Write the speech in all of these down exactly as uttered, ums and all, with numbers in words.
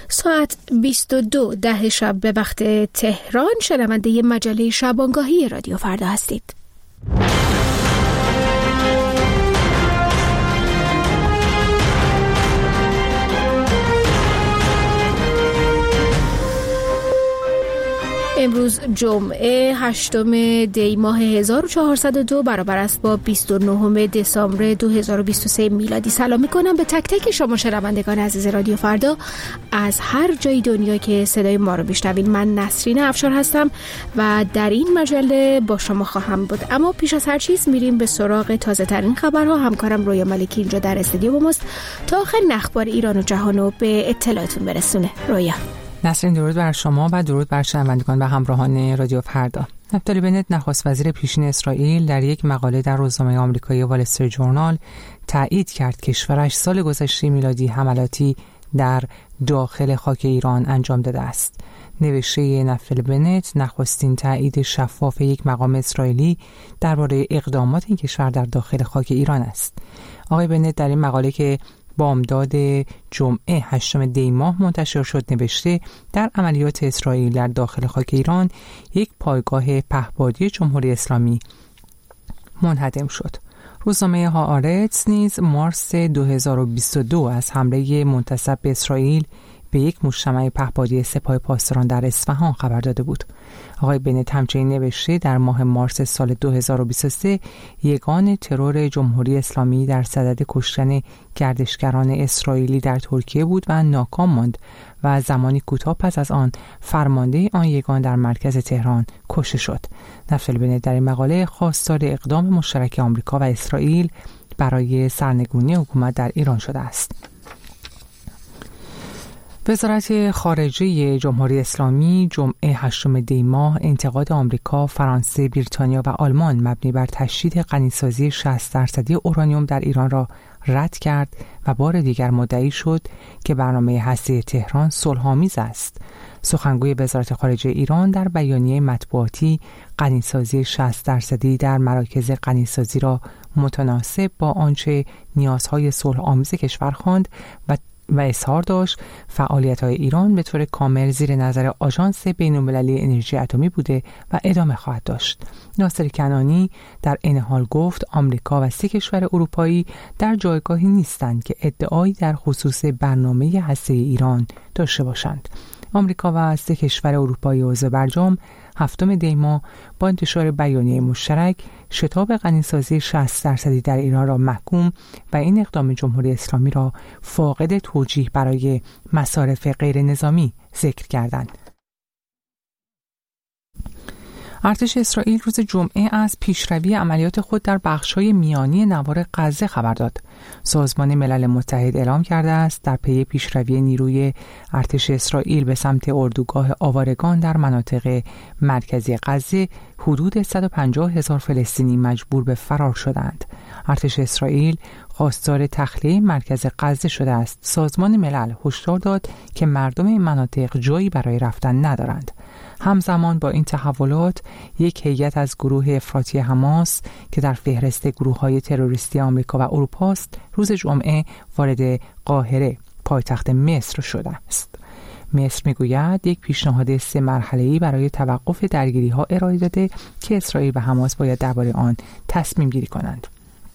ساعت بیست و دو ده شب به وقت تهران شنونده مجله شبانگاهی رادیو فردا هستید. امروز جمعه هشتم دی ماه هزار و چهارصد و دو برابر است با بیست و نهم دسامبر دو هزار و بیست و سه میلادی. سلام میکنم به تک تک شما شنوندگان عزیز رادیو فردا از هر جای دنیا که صدای ما رو بشنوید. من نسرین افشار هستم و در این مجله با شما خواهم بود. اما پیش از هر چیز میریم به سراغ تازه ترین خبرها. همکارم رویا ملکی اینجا در استودیو با ماست تا آخرین اخبار ایران و جهان رو به اطلاعتون برسونه. رویا. نسرین، درود بر شما و درود بر شنوندگان و همراهان رادیو فردا. نفتالی بنت نخست وزیر پیشین اسرائیل در یک مقاله در روزنامه آمریکایی وال استریت ژورنال تایید کرد کشورش سال گذشته میلادی حملاتی در داخل خاک ایران انجام داده است. نوشته نفتالی بنت نخستین تایید شفاف یک مقام اسرائیلی درباره اقدامات این کشور در داخل خاک ایران است. آقای بنت در این مقاله که بامداد جمعه هشتم دی ماه منتشر شد نوشته در عملیات اسرائیل در داخل خاک ایران یک پایگاه پهپادی جمهوری اسلامی منهدم شد. روزنامه هآرتس نیز مارس دو هزار و بیست و دو از حمله منتسب به اسرائیل به یک مجتمع پهپادی سپاه پاسداران در اصفهان خبر داده بود. آقای بنت همچنین نوشته در ماه مارس سال دو هزار و بیست و سه یگان ترور جمهوری اسلامی در صدد کشتن گردشگران اسرائیلی در ترکیه بود و ناکام ماند و زمانی کوتاه پس از آن فرمانده آن یگان در مرکز تهران کشته شد. نفتالی بنت در این مقاله خواستار اقدام مشترک آمریکا و اسرائیل برای سرنگونی حکومت در ایران شده است. وزارت خارجه جمهوری اسلامی جمعه هشتم دی ماه انتقاد آمریکا، فرانسه، بریتانیا و آلمان مبنی بر تشدید غنیسازی شصت درصدی اورانیوم در ایران را رد کرد و بار دیگر مدعی شد که برنامه هسته تهران صلح‌آمیز است. سخنگوی وزارت خارجه ایران در بیانیه مطبوعاتی غنیسازی شصت درصدی در مراکز غنیسازی را متناسب با آنچه نیازهای صلح‌آمیز کشور خواند و و اظهار داشت فعالیت‌های ایران به طور کامل زیر نظر آژانس بین‌المللی انرژی اتمی بوده و ادامه خواهد داشت. ناصر کنعانی در این حال گفت آمریکا و سه کشور اروپایی در جایگاهی نیستند که ادعایی در خصوص برنامه هسته ایران داشته باشند. آمریکا و سه کشور اروپایی عضو برجام هفتم دی ماه با انتشار بیانیه مشترک شتاب غنیسازی شصت درصدی در ایران را محکوم و این اقدام جمهوری اسلامی را فاقد توجیه برای مصارف غیر نظامی ذکر کردند. ارتش اسرائیل روز جمعه از پیشروی عملیات خود در بخش‌های میانی نوار غزه خبر داد. سازمان ملل متحد اعلام کرده است در پی پیشروی نیروی ارتش اسرائیل به سمت اردوگاه آوارگان در مناطق مرکزی غزه حدود صد و پنجاه هزار فلسطینی مجبور به فرار شدند. ارتش اسرائیل خواستار تخلیه مرکز غزه شده است. سازمان ملل هشدار داد که مردم این مناطق جایی برای رفتن ندارند. همزمان با این تحولات یک هیئت از گروه افراطی حماس که در فهرست گروه‌های تروریستی آمریکا و اروپا است روز جمعه وارد قاهره پایتخت مصر شده است. مصر میگوید یک پیشنهاد سه مرحله‌ای برای توقف درگیری‌ها ارائه داده که اسرائیل و حماس باید درباره آن تصمیم گیری کنند.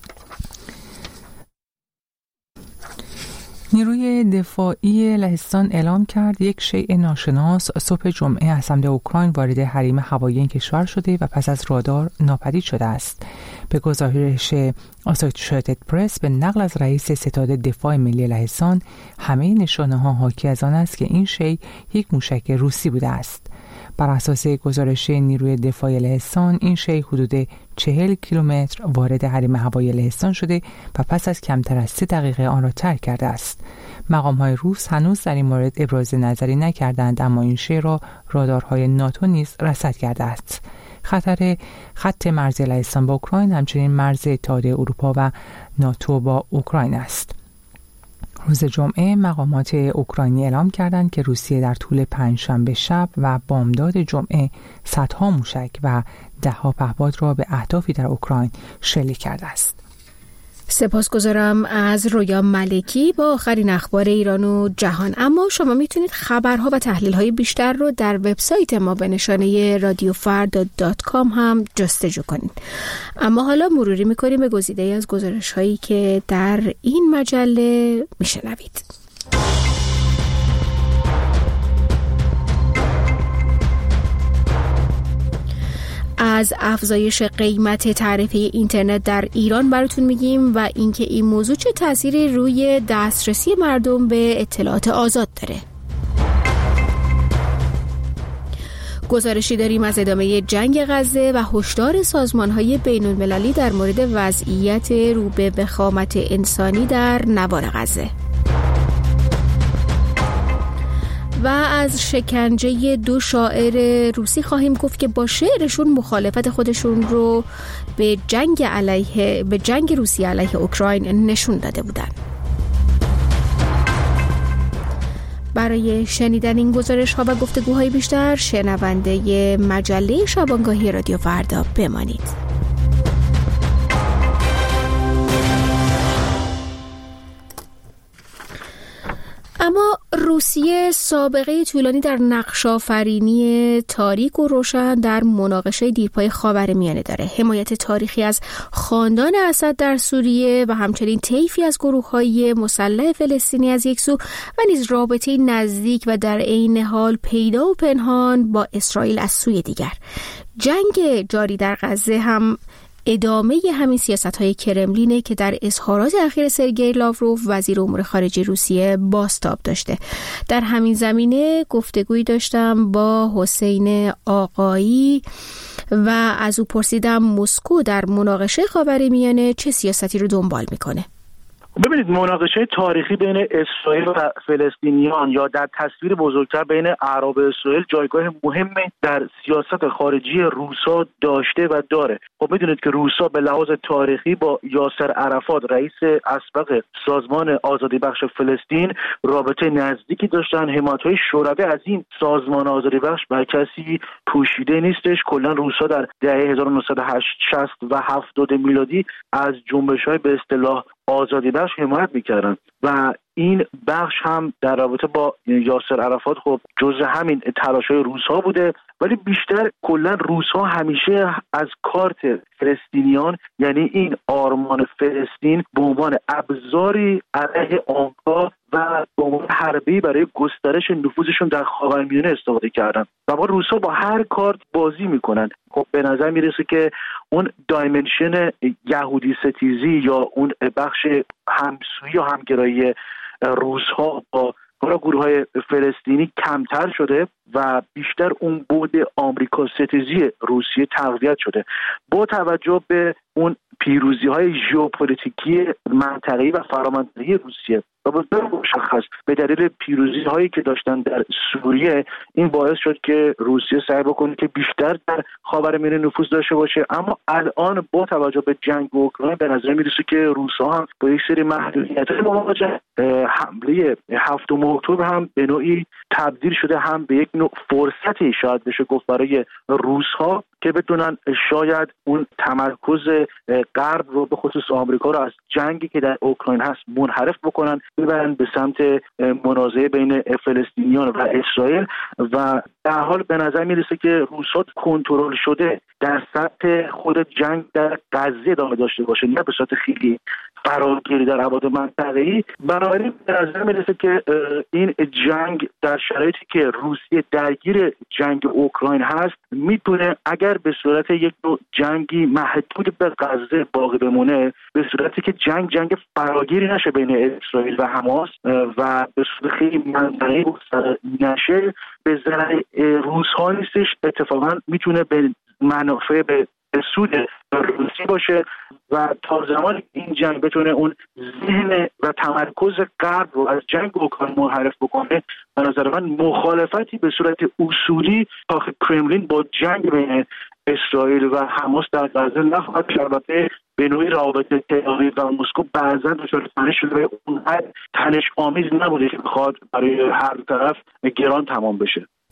نیروی دفاعی لهستان اعلام کرد یک شیء ناشناس صبح جمعه از سمت اوکراین وارد حریم هوایی این کشور شده و پس از رادار ناپدید شده است. به گزارش آسوشییتد پرس به نقل از رئیس ستاد دفاع ملی لهستان همه نشانه‌ها حاکی از آن است که این شیء یک موشک روسی بوده است. بر اساس گزارش نیروی دفاعی لهستان این شیء حدود چهل کیلومتر وارد حریم هوایی لهستان شده و پس از کمتر از سه دقیقه آن را ترک کرده است. مقام‌های روس هنوز در این مورد ابراز نظری نکردند، اما این شیء را رادارهای ناتو نیز رصد کرده است. خطر خط مرزی لهستان با اوکراین همچنین مرز اتحادیه اروپا و ناتو با اوکراین است. روز جمعه مقامات اوکراینی اعلام کردند که روسیه در طول پنجشنبه شب و بامداد جمعه صدها موشک و دهها پهپاد را به اهدافی در اوکراین شلیک کرده است. سپاسگزارم از رویا ملکی با آخرین اخبار ایران و جهان. اما شما میتونید خبرها و تحلیل‌های بیشتر رو در وبسایت ما به نشانه رادیو فردا دات کام هم جستجو کنید. اما حالا مروری میکنیم به گزیده‌ای از گزارش‌هایی که در این مجله میشنوید. از افزایش قیمت تعرفه اینترنت در ایران براتون میگیم و اینکه این موضوع چه تأثیری روی دسترسی مردم به اطلاعات آزاد داره. گزارشی داریم از ادامه جنگ غزه و هشدار سازمان‌های بین‌المللی در مورد وضعیت رو به وخامت انسانی در نوار غزه. و از شکنجه دو شاعر روسی خواهیم گفت که با شعرشون مخالفت خودشون رو به جنگ علیه به جنگ روسیه علیه اوکراین نشون داده بودن. برای شنیدن این گزارش ها و گفتگوهای بیشتر شنونده مجله شبانگاهی رادیو فردا بمانید. اما روسیه سابقه طولانی در نقش‌آفرینی تاریک و روشن در مناقشه دیرپای خاورمیانه داره. حمایت تاریخی از خاندان اسد در سوریه و همچنین طیفی از گروه‌های مسلح فلسطینی از یک سو و نیز رابطه نزدیک و در عین حال پیدا و پنهان با اسرائیل از سوی دیگر. جنگ جاری در غزه هم ادامه همین سیاست‌های کرملینه که در اظهارات اخیر سرگئی لاوروف وزیر امور خارجه روسیه بازتاب داشته. در همین زمینه گفتگویی داشتم با حسین آقایی و از او پرسیدم مسکو در مناقشه خاورمیانه چه سیاستی رو دنبال میکنه. ببینید، مناقشه تاریخی بین اسرائیل و فلسطینیان یا در تصویر بزرگتر بین اعراب و اسرائیل جایگاه مهمی در سیاست خارجی روسا داشته و داره. خب میدونید که روسا به لحاظ تاریخی با یاسر عرفات رئیس اسبق سازمان آزادی بخش فلسطین رابطه نزدیکی داشتن. حمایت‌های شوروی از این سازمان آزادی بخش بر کسی پوشیده نیستش. کلا روسا در دهه هزار و نهصد و شصت و هفتاد میلادی از جنبش‌های به اصطلاح آزادی بخش حمایت میکردن و این بخش هم در رابطه با یاسر عرفات خب جزء همین تلاش‌های روس‌ها بوده، ولی بیشتر کلا روس‌ها همیشه از کارت فلسطینیان، یعنی این آرمان فلسطین، به عنوان ابزاری علیه آنها و به عنوان حربه‌ای برای گسترش نفوذشون در خاورمیانه استفاده کردن و با روس‌ها با هر کارت بازی میکنن. خب به نظر میرسه که اون دایمنشن یهودی ستیزی یا اون بخش همسویی و همگرایی روس‌ها با گروه‌های فلسطینی کمتر شده و بیشتر اون بعد آمریکا ستیزی روسیه تقویت شده. با توجه به اون پیروزی‌های ژئوپلیتیکی منطقه‌ای و فرامنطقه‌ای روسیه و به طور مشخص به دلیل پیروزی‌هایی که داشتن در سوریه، این باعث شد که روسیه سعی بکنه که بیشتر در خاورمیانه نفوذ داشته باشه. اما الان با توجه به جنگ اوکراین به نظر میرسه که روس‌ها هم با یک سری محدودیت‌های مواجه. حمله هفتم اکتبر هم به نوعی تبدیل شده هم به یک نوع فرصتی شاید بشه گفت برای روس‌ها که بتونن شاید اون تمرکز غرب رو به خصوص آمریکا رو از جنگی که در اوکراین هست منحرف بکنن، ببرن به سمت منازعه بین فلسطینیان و اسرائیل و در حال به نظر میرسه که روس‌ها کنترل شده در سطح خود جنگ در غزه ادامه داشته باشه، نه به صورت خیلی فراگیری در ابعاد منطقه‌ای. بنابراین به نظر میرسه که این جنگ در شرایطی که روسیه درگیر جنگ اوکراین هست میتونه اگر به صورت یک نوع جنگی محدود به غزه باقی بمونه، به صورتی که جنگ جنگ فراگیری نشه بین اسرائیل و حماس و به صورت خیلی منطقه‌ای نشه، به ضرر روس‌ها نیستش، اتفاقا میتونه به منافع به سود روسی باشه و تا زمانی این جنگ بتونه اون ذهن و تمرکز غرب رو از جنگ اوکراین منحرف بکنه، به نظر من مخالفتی به صورت اصولی تا کرملین با جنگ بین اسرائیل و حماس در غزه نخواهد شد. البته به نوعی روابط تهران و مسکو بعضا دچار تنش شده، اون حد تنش آمیز نبوده که بخواد برای هر طرف گران تمام بشه.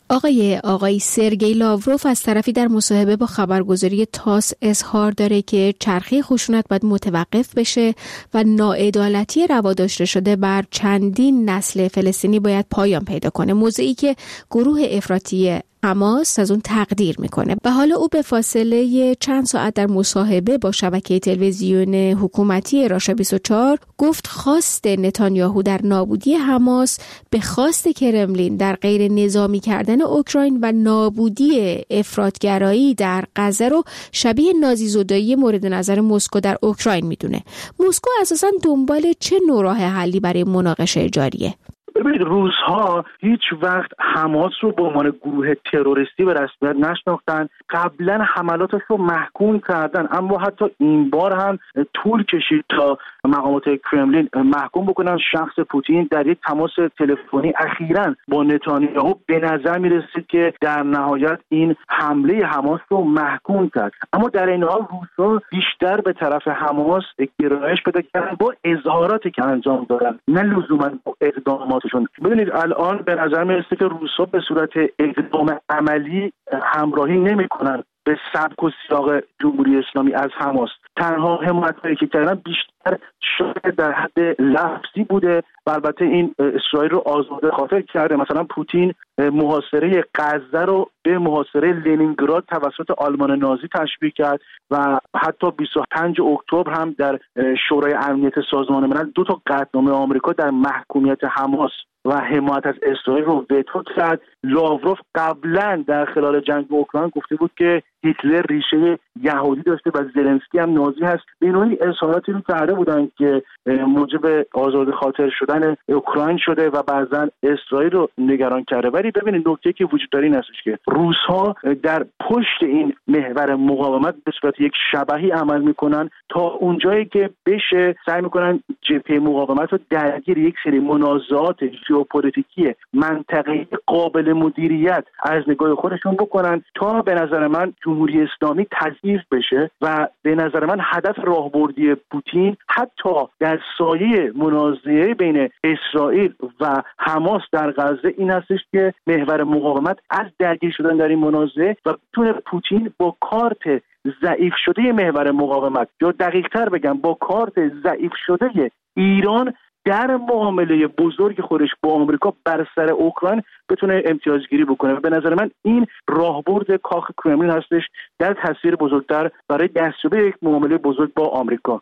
آقای آقای سرگئی لاوروف از طرفی در مصاحبه با خبرگزاری تاس اظهار داره که چرخه خشونت باید متوقف بشه و ناعدالتی روا داشته شده بر چندین نسل فلسطینی باید پایان پیدا کنه، موضوعی که گروه افراطی حماس از اون تقدیر میکنه. و حالا او به فاصله چند ساعت در مصاحبه با شبکه تلویزیون حکومتی راشا بیست و چهار گفت خواست نتانیاهو در نابودی حماس به خواست کرملین در غیر نظامی کردن اوکراین و نابودی افراطگرایی در غزه رو شبیه نازیزدایی مورد نظر مسکو در اوکراین میدونه. مسکو اساساً دنبال چه نوع راه حلی برای مناقشه جاریه؟ ببینید، روزها هیچ وقت حماس رو به عنوان گروه تروریستی به رسمیت نشناختن. قبلا حملاتش رو محکوم کردن، اما حتی این بار هم طول کشید تا مقامات کرملین محکوم بکنن شخص پوتین. در یک تماس تلفنی اخیراً با نتانیاهو به نظر می رسید که در نهایت این حمله حماس رو محکوم کرد، اما در این حال روزها بیشتر به طرف حماس گرایش پیدا کردن با اظهاراتی که انجام دادن، نه لزوما با اقدامات. ببینید، الان به نظر میرسه که روس‌ها به صورت اقدام عملی همراهی نمی‌کنن به سبک و سیاق جمهوری اسلامی از حماس. تنها حمایت‌هایی که کردن بیشتر شاید در حد لفظی بوده و البته این اسرائیل رو آزاده خاطر کرده. مثلا پوتین محاصره غزه رو به محاصره لنینگراد توسط آلمان نازی تشبیه کرد و حتی بیست و پنجم اکتبر هم در شورای امنیت سازمان ملل دو تا قطعنامه آمریکا در محکومیت حماس و حمایت از اسرائیل رو وتو کرد. لاوروف قبلا در خلال جنگ اوکراین گفته بود که هیتلر ریشه یهودی داشته و زلنسکی هم نازی هست. به نوعی اظهاراتی رو کرده بودن که موجب آزاده خاطر شدن اوکراین شده و بعضا اسرائیل رو نگران کرده. ولی ببینید، نکته که وجود داره این هستش که روس‌ها در پشت این محور مقاومت به صورت یک شبحی عمل میکنن تا اونجایی که بشه سعی میکنن جبهه مقاومت رو درگیر یک سری منازعات ژئوپلیتیکی منطقه‌ای قابل مدیریت از نگاه خودشون بکنن تا به نظر من جمهوری اسلامی تضعیف بشه. و به نظر من هدف راهبردی پوتین حتی در سایه منازعه بین اسرائیل و حماس در غزه این هستش که محور مقاومت از درگیر شدن در این منازعه و بتونه پوتین با کارت ضعیف شده محور مقاومت، یا دقیق‌تر بگم با کارت ضعیف شده ایران در معامله بزرگ خودش با آمریکا بر سر اوکراین بتونه امتیازگیری بکنه. به نظر من این راهبرد کاخ کرملین هستش در تصویر بزرگتر برای دستیابی یک معامله بزرگ با آمریکا.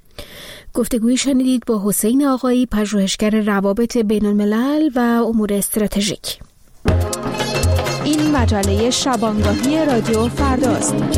گفتگویی شنیدید با حسین آقایی، پژوهشگر روابط بین الملل و امور استراتژیک. این مجله شبانگاهی رادیو فرداست.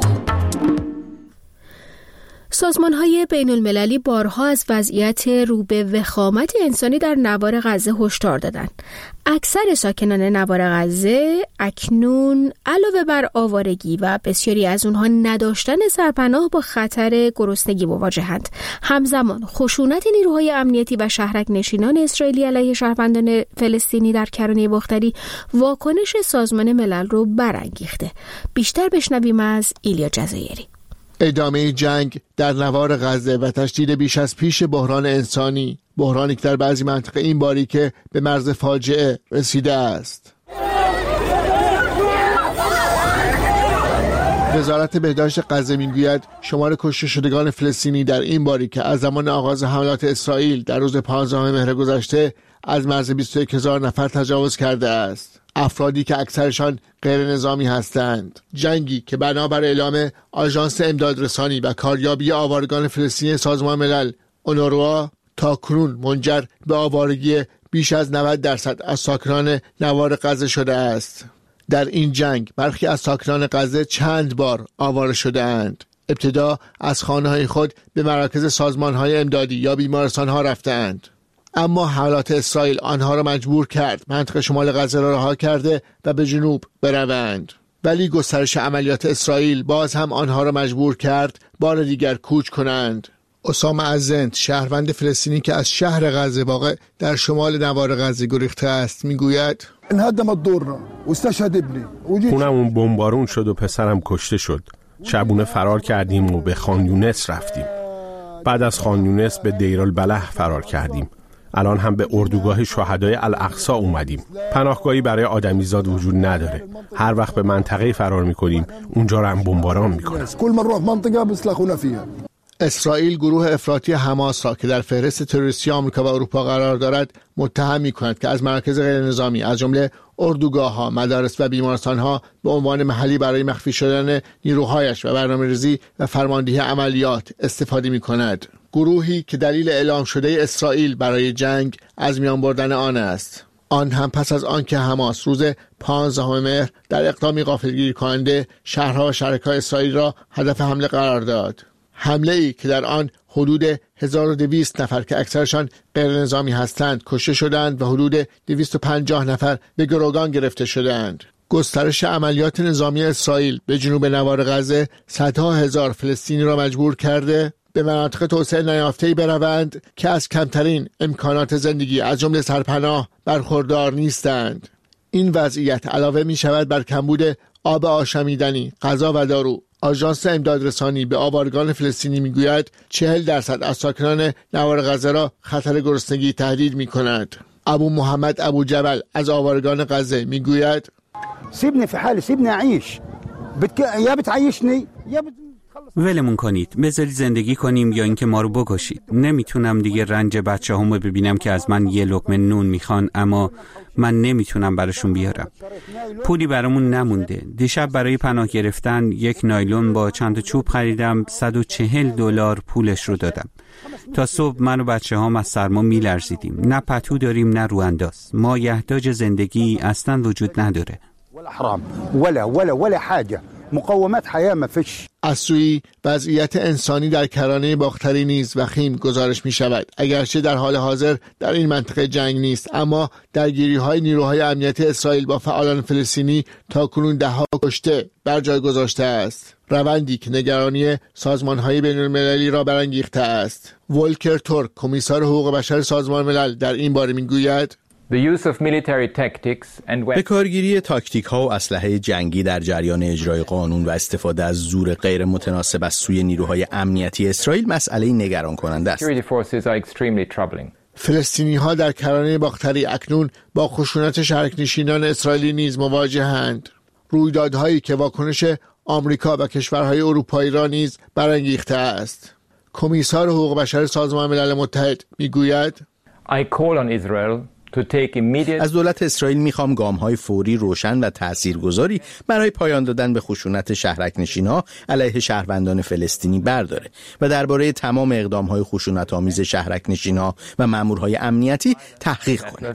سازمان‌های بین‌المللی بارها از وضعیت رو به وخامت انسانی در نوار غزه هشدار دادند. اکثر ساکنان نوار غزه اکنون علاوه بر آوارگی و بسیاری از اونها نداشتن سرپناه با خطر گرسنگی مواجهند. همزمان خشونت نیروهای امنیتی و شهرک نشینان اسرائیلی علیه شهروندان فلسطینی در کرانه باختری واکنش سازمان ملل رو برانگیخته. بیشتر بشنویم از ایلیا جزایری. ادامه جنگ در نوار غزه و تشدید بیش از پیش بحران انسانی، بحرانی که در بعضی مناطق این باری که به مرز فاجعه رسیده است. وزارت بهداشت غزه میگوید شمار کشته شدگان فلسطینی در این باری که از زمان آغاز حملات اسرائیل در روز پانزدهم مهر گذشته از مرز بیست و یک هزار نفر تجاوز کرده است. افرادی که اکثرشان غیر نظامی هستند. جنگی که بنابر اعلام آژانس امدادرسانی و کاریابی آوارگان فلسطینی سازمان ملل اونروا تاکنون منجر به آوارگی بیش از نود درصد از ساکنان نوار غزه شده است. در این جنگ برخی از ساکنان غزه چند بار آواره شده اند. ابتدا از خانه‌های خود به مراکز سازمان‌های امدادی یا بیمارستان‌ها رفتند، اما حملات اسرائیل آنها را مجبور کرد منطقه شمال غزه را رها کرده و به جنوب بروند. ولی گسترش عملیات اسرائیل باز هم آنها را مجبور کرد بار دیگر کوچ کنند. اسامه عزند، شهروند فلسطینی که از شهر غزه واقع در شمال نوار غزه گریخته است، میگوید خونمون بمبارون شد و پسرم کشته شد. شبونه فرار کردیم و به خان یونس رفتیم. بعد از خان یونس به دیرالبلح فرار کردیم. الان هم به اردوگاه شهدای الاقصی اومدیم. پناهگاهی برای آدمیزاد وجود نداره. هر وقت به منطقه فرار میکنیم اونجا رو هم بمباران میکنن. اسرائیل گروه افراطی حماس را که در فهرست تروریستی آمریکا و اروپا قرار دارد متهم می‌کند که از مراکز غیرنظامی از جمله اردوگاه‌ها، مدارس و بیمارستان‌ها به عنوان محلی برای مخفی شدن نیروهایش و برنامه‌ریزی و فرماندهی عملیات استفاده می‌کند. گروهی که دلیل اعلام شده اسرائیل برای جنگ از میان بردن آن است. آن هم پس از آنکه حماس روز پانزدهم مهر در اقدامی غافلگیر کننده شهرها و شرکای اسرائیل را هدف حمله قرار داد. حمله ای که در آن حدود هزار و دویست نفر که اکثرشان غیر نظامی هستند کشته شدند و حدود دویست و پنجاه نفر به گروگان گرفته شدند. گسترش عملیات نظامی اسرائیل به جنوب نوار غزه صدها هزار فلسطینی را مجبور کرده به مناطق توسعه نیافته‌ای بروند که از کمترین امکانات زندگی از جمله سرپناه برخوردار نیستند. این وضعیت علاوه می شود بر کمبود آب آشامیدنی، غذا و دارو. آژانس امدادرسانی به آوارگان فلسطینی میگوید چهل درصد از ساکنان نوار غزه را خطر گرسنگی تهدید می کند. ابو محمد ابو جبل از آوارگان غزه میگوید سیبنی فی حالی سیبنی عیش بتک... یا بتعیشنی یا بت... ولمون کنید، بذارید زندگی کنیم یا اینکه ما رو بکشید. نمیتونم دیگه رنج بچه همو ببینم که از من یه لقمه نون میخوان اما من نمیتونم براشون بیارم. پولی برامون نمونده. دیشب برای پناه گرفتن یک نایلون با چند چوب خریدم، صد و چهل دلار پولش رو دادم. تا صبح من و بچه هم از سرما میلرزیدیم. نه پتو داریم نه رو انداز. مایحتاج زندگی اصلا وجود نداره. ولا حرام ولا ولا ولا حاجه مقومات حیاه ما فيش. از سوی وضعیت انسانی در کرانه باختری نیز وخیم گزارش می شود. اگرچه در حال حاضر در این منطقه جنگ نیست، اما درگیری های نیروهای امنیتی اسرائیل با فعالان فلسطینی تا کنون ده ها کشته بر جای گذاشته است. روندی که نگرانی سازمان های بین المللی را برانگیخته است. ولکر تورک، کمیسار حقوق بشر سازمان ملل، در این باره می گوید به کارگیری تاکتیک ها و اسلحه جنگی در جریان اجرای قانون و استفاده از زور غیر متناسب از سوی نیروهای امنیتی اسرائیل مسئله نگران کننده است. فلسطینی ها در کرانه باختری اکنون با خشونت شهرک‌نشینان اسرائیلی نیز مواجهند. رویدادهایی که واکنش آمریکا و کشورهای اروپایی را نیز برانگیخته است. کمیسار حقوق بشر سازمان ملل متحد میگوید از دولت اسرائیل میخوام گام‌های فوری، روشن و تاثیرگذاری برای پایان دادن به خشونت شهرک‌نشین‌ها علیه شهروندان فلسطینی برداره و درباره تمام اقدام‌های خشونت‌آمیز شهرک‌نشین‌ها و مامورهای امنیتی تحقیق کنه.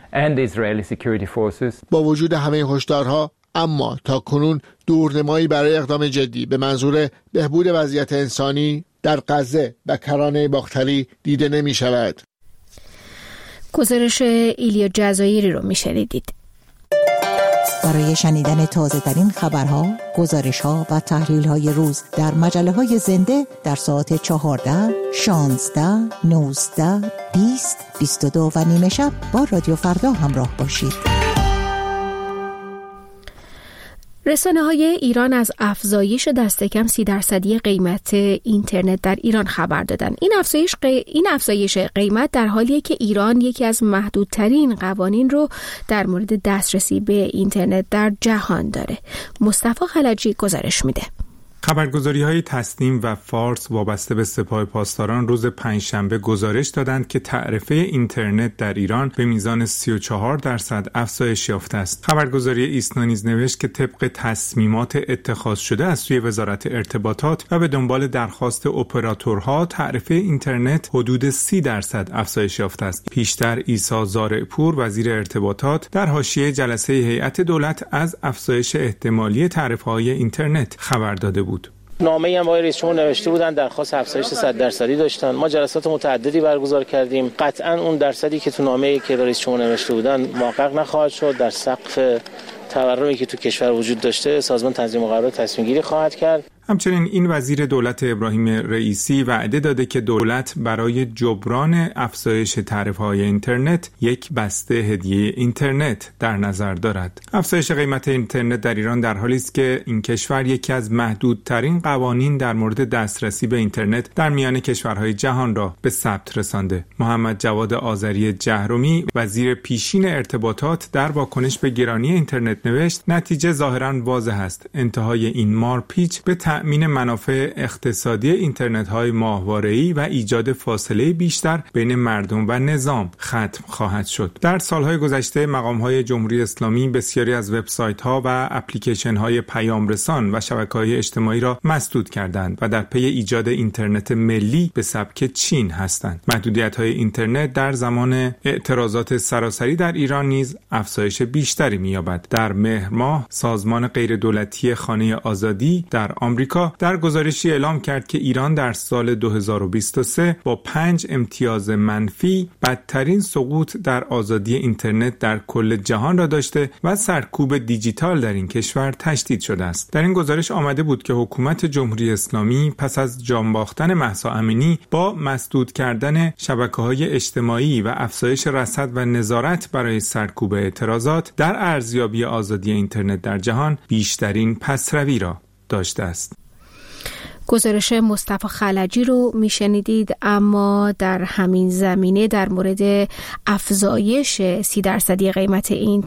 با وجود همه هشدارها، اما تا کنون دورنمایی برای اقدام جدی به منظور بهبود وضعیت انسانی در غزه و کرانه باختری دیده نمی شود. گزارش ایلیا جزایری رو میشنیدید. برای شنیدن تازه ترین خبرها، گزارش‌ها و تحلیل‌های روز در مجله‌های زنده در ساعت چهارده، شانزده، نوزده، بیست، بیست و دو و نیمه شب با رادیو فردا همراه باشید. رسانه‌های ایران از افزایش دست کم سی درصدی قیمت اینترنت در ایران خبر دادند. این افزایش قی... این افزایش قیمت در حالیه که ایران یکی از محدودترین قوانین رو در مورد دسترسی به اینترنت در جهان داره. مصطفی خلجی گزارش میده. خبرگزاری‌های تسنیم و فارس وابسته به سپاه پاسداران روز پنجشنبه گزارش دادند که تعرفه اینترنت در ایران به میزان سی و چهار درصد افزایش یافته است. خبرگزاری ایسنا نیز نوشت که طبق تصمیمات اتخاذ شده از سوی وزارت ارتباطات و به دنبال درخواست اپراتورها تعرفه اینترنت حدود سی درصد افزایش یافته است. پیشتر عیسی زارعپور وزیر ارتباطات در حاشیه جلسه هیئت دولت از افزایش احتمالی تعرفه‌های اینترنت خبر داده بود. نامه‌ای هم با رئیس جمهور نوشته بودن، درخواست افزایش صد درصدی داشتن. ما جلسات متعددی برگزار کردیم. قطعاً اون درصدی که تو نامه‌ای که رئیس جمهور نوشته بودن محقق نخواهد شد. در سقف تورمی که تو کشور وجود داشته سازمان تنظیم و قرارداد تصمیم گیری خواهد کرد. همچنین این وزیر دولت ابراهیم رئیسی وعده داده که دولت برای جبران افزایش تعرفه‌های اینترنت یک بسته هدیه اینترنت در نظر دارد. افزایش قیمت اینترنت در ایران در حالی است که این کشور یکی از محدودترین قوانین در مورد دسترسی به اینترنت در میان کشورهای جهان را به ثبت رسانده. محمد جواد آذری جهرمی وزیر پیشین ارتباطات در واکنش به گرانی اینترنت نوشت: نتیجه ظاهراً واضح است. انتهای این مارپیچ به تأمین منافع اقتصادی اینترنت‌های ماهواره‌ای و ایجاد فاصله بیشتر بین مردم و نظام ختم خواهد شد. در سالهای گذشته مقام‌های جمهوری اسلامی بسیاری از وبسایت‌ها و اپلیکیشن‌های پیامرسان و شبکه‌های اجتماعی را مسدود کردند و در پی ایجاد اینترنت ملی به سبک چین هستند. محدودیت‌های اینترنت در زمان اعتراضات سراسری در ایران نیز افزایش بیشتری می‌یابد. در مهر ماه سازمان غیردولتی خانه آزادی در آمریکا در گزارشی اعلام کرد که ایران در سال دو هزار و بیست و سه با پنج امتیاز منفی بدترین سقوط در آزادی اینترنت در کل جهان را داشته و سرکوب دیجیتال در این کشور تشدید شده است. در این گزارش آمده بود که حکومت جمهوری اسلامی پس از جان باختن مهسا امینی با مسدود کردن شبکه‌های اجتماعی و افزایش رصد و نظارت برای سرکوب اعتراضات در ارزیابی آزادی اینترنت در جهان بیشترین پسروی را داشته است. گزارش مصطفی خلجی رو میشنیدید. اما در همین زمینه در مورد افزایش سی درصدی قیمت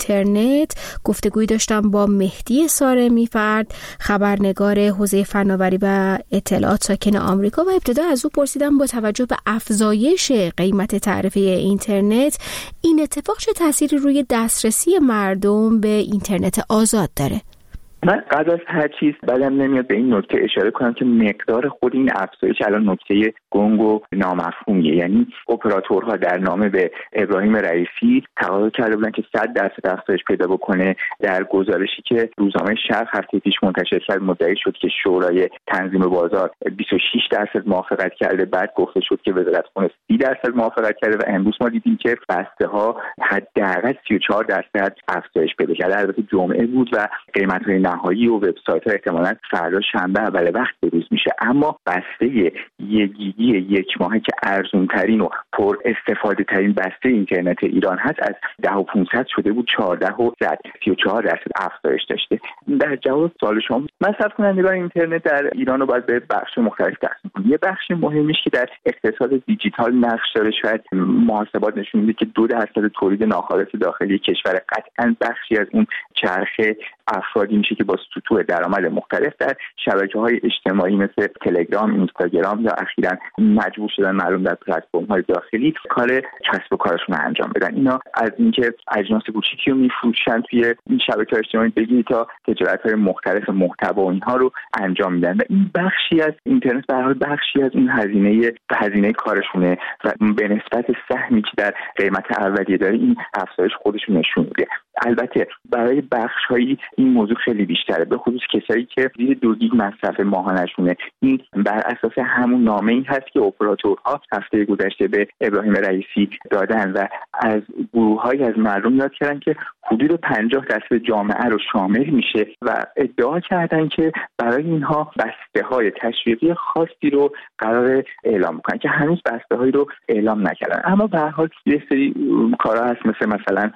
اینترنت گفتگوی داشتم با مهدی سارمی فرد، خبرنگار حوزه فناوری و اطلاعات ساکن آمریکا، و ابتدا از او پرسیدم با توجه به افزایش قیمت تعرفه اینترنت این اتفاق چه تأثیری روی دسترسی مردم به اینترنت آزاد داره؟ من قبل از هر چیز بدم نمیاد به این نکته اشاره کنم که مقدار خود این افزایش الان نکته گنگ و نامفهومیه. یعنی اپراتورها در نامه به ابراهیم رئیسی تقاضا کرده بودن که صد درصد افزایش پیدا بکنه. در گزارشی که روزنامه شرق هفته پیش منتشر کرد مدعی شد که شورای تنظیم بازار بیست و شش درصد موافقت کرده، بعد گفته شد که وزارت خونه سی درصد موافقت کرده و امروز ما دیدیم که بسته ها حداقل سی و چهار درصد افزایش پیدا کرده. البته جمعه بود و قیمت‌های نهایی و وبسایت‌ها احتمالاً فردا شنبه اول وقت بروز میشه، اما بسته یک گیگی یک ماهه که ارزان‌ترین و پر استفاده ترین بسته اینترنت ایران هست از ده و پانصد شده بود چهارده و صد سی و چهار درصد افزایش داشته. در جواب سوال شما، مصرف کنندگان اینترنت در ایران رو باید به بخش مختلف تقسیم کنیم. یه بخش مهمیش که در اقتصاد دیجیتال نقش داره، شاید محاسبات نشون میده که دو درصد تولید ناخالص داخلی کشور، قطعاً بخشی از اون چرخه افرادی میشه که با سطوح درآمد مختلف در شبکه‌های اجتماعی مثل تلگرام، اینستاگرام یا اخیراً مجبور شدن معلوم در پلتفرم‌های داخلی کار کسب و کارشون رو انجام بدن. اینا از اینکه اجناس کوچیکی رو میفروشن توی این شبکه‌های اجتماعی بگیرید تا تجارت‌های مختلف محتوا و اینها رو انجام میدن و این بخشی از اینترنت به هر حال بخشی از اون هزینه هزینه کارشونه و به نسبت سهمی که در قیمت اولیه داره این افزایش خودشون نشون میده. البته برای بخش‌های این موضوع خیلی بیشتره، به خصوص کسایی که زیر دو گیگ مصرف ماهانه‌شونه. این بر اساس همون نامه‌ای هست که اپراتورها هفته گذشته به ابراهیم رئیسی دادن و از گروه‌هایی از مردم یاد کردن که حدود پنجاه درصد جامعه رو شامل میشه و ادعا کردن که برای اینها بسته‌های تشویقی خاصی رو قرار اعلام کنن که هنوز بسته‌هایی رو اعلام نکردن. اما به هر حال یه سری کارا هست مثل مثلا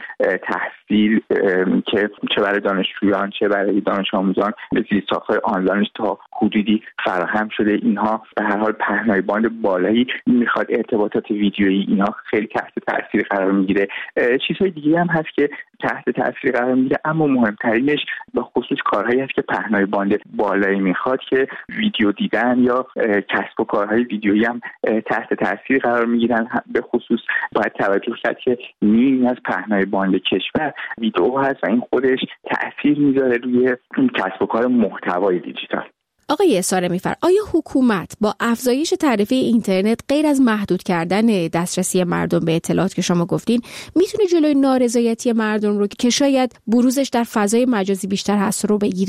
تحصیل که چه برای دانشجویان چه برای دانش آموزان زیرساخت‌های آنلاینش تا حدودی فراهم شده. اینها به هر حال پهنای باند بالایی میخواد، ارتباطات ویدیویی اینها خیلی تحت تاثیر قرار میگیره. چیزهای دیگه هم هست که تحت تاثیر قرار میگیره، اما مهمترینش به خصوص کارهایی هست که پهنای باند بالایی میخواد که ویدیو دیدن یا کسب و کارهای ویدیویی هم تحت تاثیر قرار میگیرن. به خصوص باید توجه کرد که نیمی از پهنای باند کشور ویدیو هست و این خودش تاثیر میذاره روی کسب و کار محتوای دیجیتال. آقای سارمی‌فر، آیا حکومت با افزایش تعرفه اینترنت غیر از محدود کردن دسترسی مردم به اطلاعات که شما گفتین میتونه جلوی نارضایتی مردم رو که شاید بروزش در فضای مجازی بیشتر هست رو بگیره؟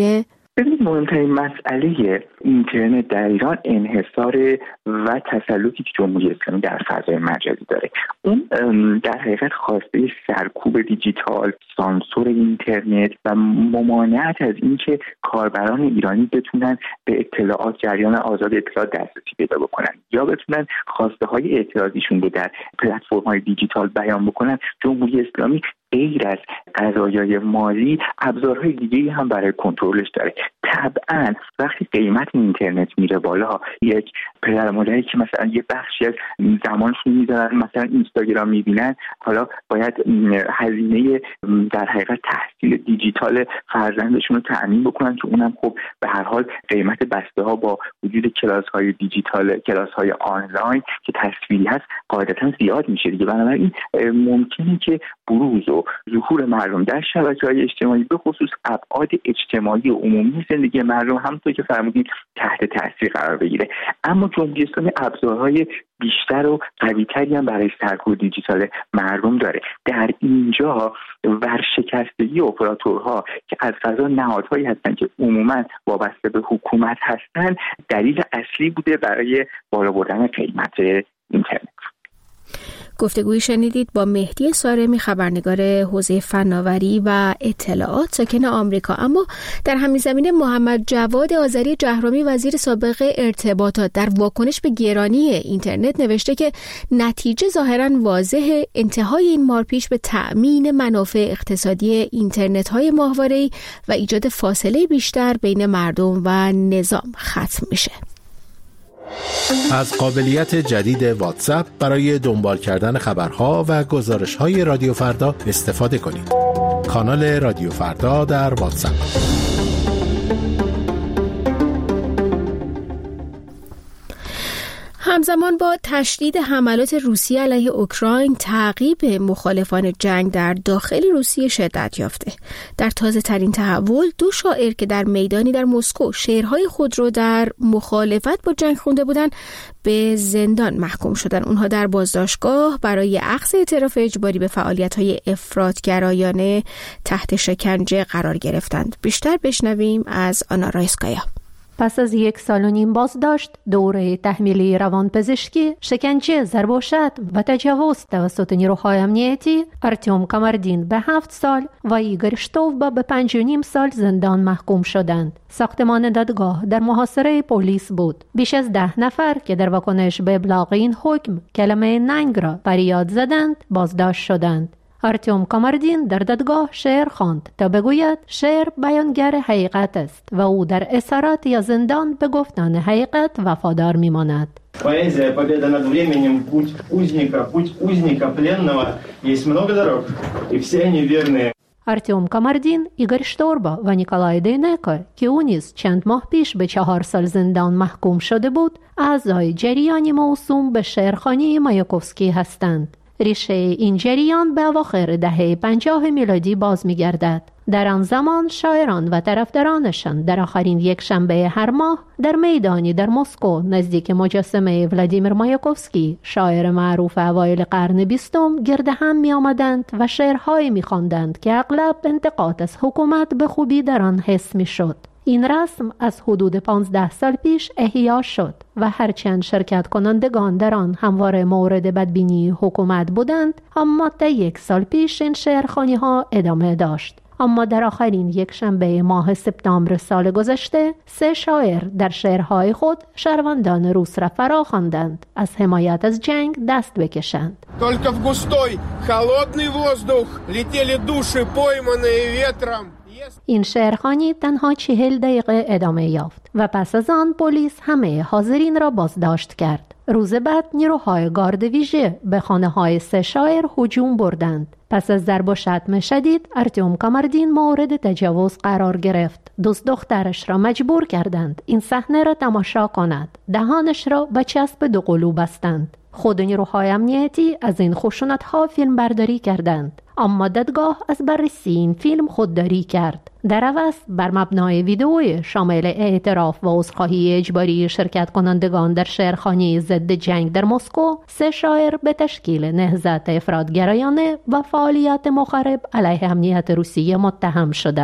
ببینید مهمترین مسئله اینترنت در ایران انحصار و تسلطی که جمهوری اسلامی در فضای مجازی داره. اون در حقیقت خواسته سرکوب دیجیتال، سانسور اینترنت و ممانعت از اینکه کاربران ایرانی بتونن به اطلاعات، جریان آزاد اطلاعات دسترسی پیدا بکنن یا بتونن خواسته های اعتراضیشون رو در پلتفرم های دیجیتال بیان بکنن. جمهوری اسلامی غیر از قضایای مالی ابزارهای دیگه‌ای هم برای کنترلش داره. طبعا وقتی قیمت اینترنت میره بالا، یک پدرمادری که مثلا یه بخشی از زمانشون میذارن مثلا اینستاگرام میبینن، حالا باید هزینه در حقیقت تحصیل دیجیتال فرزندشون رو تأمین بکنن که اونم خب به هر حال قیمت بسته ها با وجود کلاس های دیجیتال، کلاس های آنلاین که تصویری هست قاعدتا زیاد میشه دیگه. بنابراین ممکنه که بروز و ظهور مردم در شبکه‌های اجتماعی به خصوص ابعاد اجتماعی و عمومی زندگی مردم همونطور که فرمودید تحت تاثیر قرار بگیره. اما جمهوری اسلامی ابزارهای بیشتر و قوی‌تری هم برای سرکوب دیجیتال مردم داره. در اینجا ورشکستگی اپراتورها که از قضا نهادهایی هستن که عموما وابسته به حکومت هستن دلیل اصلی بوده برای بالا بردن قیمت اینترنت. گفتگوی شنیدید با مهدی سارمی، خبرنگار حوزه فناوری و اطلاعات ساکن آمریکا. اما در همین زمینه محمد جواد آذری جهرومی، وزیر سابق ارتباطات، در واکنش به گرانی اینترنت نوشته که نتیجه ظاهراً واضحه، انتهای این مارپیچ به تأمین منافع اقتصادی اینترنت‌های ماهواره‌ای و ایجاد فاصله بیشتر بین مردم و نظام ختم میشه. از قابلیت جدید واتساپ برای دنبال کردن خبرها و گزارش‌های رادیو فردا استفاده کنید. کانال رادیو فردا در واتساپ. همزمان با تشدید حملات روسیه علیه اوکراین، تعقیب مخالفان جنگ در داخل روسیه شدت یافته. در تازه ترین تحول، دو شاعر که در میدانی در مسکو شعرهای خود را در مخالفت با جنگ خونده بودند، به زندان محکوم شدند. اونها در بازداشتگاه برای اخذ اعتراف اجباری به فعالیت‌های افراط‌گرایانه تحت شکنجه قرار گرفتند. بیشتر بشنویم از آنا رایسکایا. پس از یک سال و نیم بازداشت، دوره تحمیلی روانپزشکی، شکنجه، ضرب‌وشتم و تجاوز توسط نیروهای امنیتی، ارتیم کامردین به هفت سال و ایگور شتووبا به پنج و نیم سال زندان محکوم شدند. ساختمان دادگاه در محاصره پلیس بود. بیش از ده نفر که در واکنش به ابلاغ این حکم کلمه ننگ را فریاد زدند، بازداشت شدند. ارتیم کامردین در دادگاه شعر خواند تا بگوید شعر بیانگر حقیقت است و او در اسارت یا زندان به گفتن حقیقت وفادار میماند. Поэзия, победа над временем, путь узника, путь узника пленного, есть много дорог, и все они верные. ارتیم کامردین، ایگور شتووبا و نیکولای دینکو که او نیز چند ماه پیش به چهار سال زندان محکوم شده بود، اعضای جریانی موسوم به شعرخوانی مایاکوفسکی هستند. ریشه این جریان به اواخر دهه پنجاه میلادی باز می‌گردد. در آن زمان شاعران و طرفدارانشان در آخرین یک شنبه هر ماه در میدانی در مسکو نزدیک مجسمه ولادیمیر مایاکوفسکی، شاعر معروف اوایل قرن بیستم، گرد هم می آمدند و شعرهایی می خواندند که اغلب انتقاد از حکومت به خوبی در آن حس می شد. این رسم از حدود پانزده سال پیش احیا شد و هرچند شرکت کنندگان در آن همواره مورد بدبینی حکومت بودند، اما تا یک سال پیش این شعرخوانی ها ادامه داشت. اما در آخرین یک شنبه ماه سپتامبر سال گذشته، سه شاعر در شعرهای خود شهروندان روس را فرا خواندند از حمایت از جنگ دست بکشند. Только в густой, холодный воздух летели души, пойманные ветром. این شعرخوانی تنها چهل دقیقه ادامه یافت و پس از آن پلیس همه حاضرین را بازداشت کرد. روز بعد نیروهای گارد ویژه به خانه‌های سه شاعر هجوم بردند. پس از ضرب و شتم شدید، ارتیم کامردین مورد تجاوز قرار گرفت. دوست دخترش را مجبور کردند این صحنه را تماشا کند. دهانش را به چسب دو قلو بستند. خود نیروهای امنیتی از این خشونت‌ها فیلم برداری کردند، اما دادگاه از بررسی این فیلم خودداری کرد. در عوض بر مبنای ویدئوی شامل اعتراف و عذرخواهی اجباری شرکت کنندگان در شعرخوانی ضد جنگ در مسکو، سه شاعر به تشکیل نهضت افراط‌گرایانه و فعالیت مخرب علیه امنیت روسیه متهم شدند.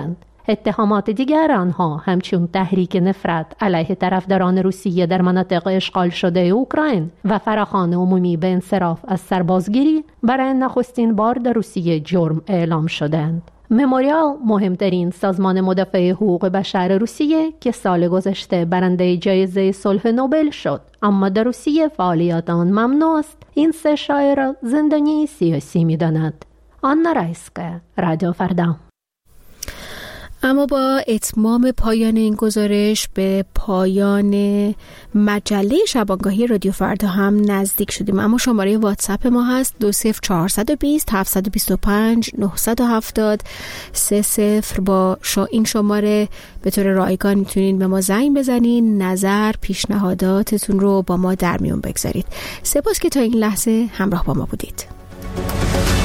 اتهامات دیگر آنها همچون تحریک نفرت علیه طرفداران روسیه در مناطق اشغال شده اوکراین و فراخوان عمومی به انصراف از سربازگیری برای نخستین بار در روسیه جرم اعلام شدند. مموریال مهمترین سازمان مدافع حقوق بشر روسیه که سال گذشته برنده جایزه صلح نوبل شد، اما در روسیه فعالیت آن ممنوع است، این سه شایعه را زندانی سیاسی می‌داند. آنا رایسکا، رادیو فردا. اما با اتمام پایان این گزارش به پایان مجله شبانگاهی رادیو فردا هم نزدیک شدیم. اما شماره واتساپ ما هست دو صفر چهارصد و بیست هفتصد و بیست و پنج نهصد و هفتاد سه صفر. با این شماره به طور رایگان میتونین به ما زنگ بزنین، نظر پیشنهاداتتون رو با ما در میون بگذارید. سپاس که تا این لحظه همراه با ما بودید.